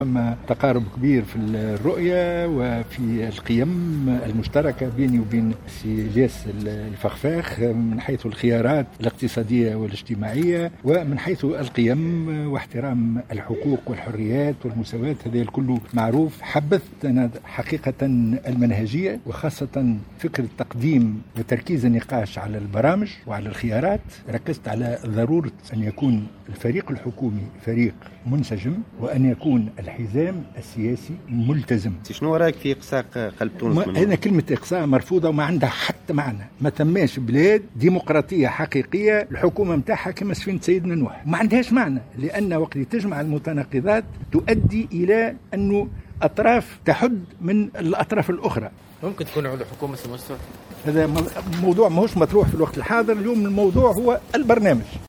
ثم تقارب كبير في الرؤية وفي القيم المشتركة بيني وبين السي إلياس الفخفاخ من حيث الخيارات الاقتصادية والاجتماعية ومن حيث القيم واحترام الحقوق والحريات والمساواة. هذا الكل معروف. حبذت أنا حقيقة المنهجية وخاصة فكرة تقديم وتركيز النقاش على البرامج وعلى الخيارات. ركزت على ضرورة أن يكون الفريق الحكومي فريق منسجم وأن يكون الحزام السياسي ملتزم. شنو رأيك في إقصاء قلب تونس؟ هنا كلمة إقصاء مرفوضة وما عندها حتى معنى. ما تماش بلاد ديمقراطية حقيقية الحكومة متاعها كما سفينة سيدنا نوح، ما عندهاش معنى، لأن وقت تجمع المتناقضات تؤدي إلى أنه أطراف تحد من الأطراف الأخرى. ممكن تكون على حكومة سمستر. هذا موضوع ماهوش مطروح في الوقت الحاضر. اليوم الموضوع هو البرنامج.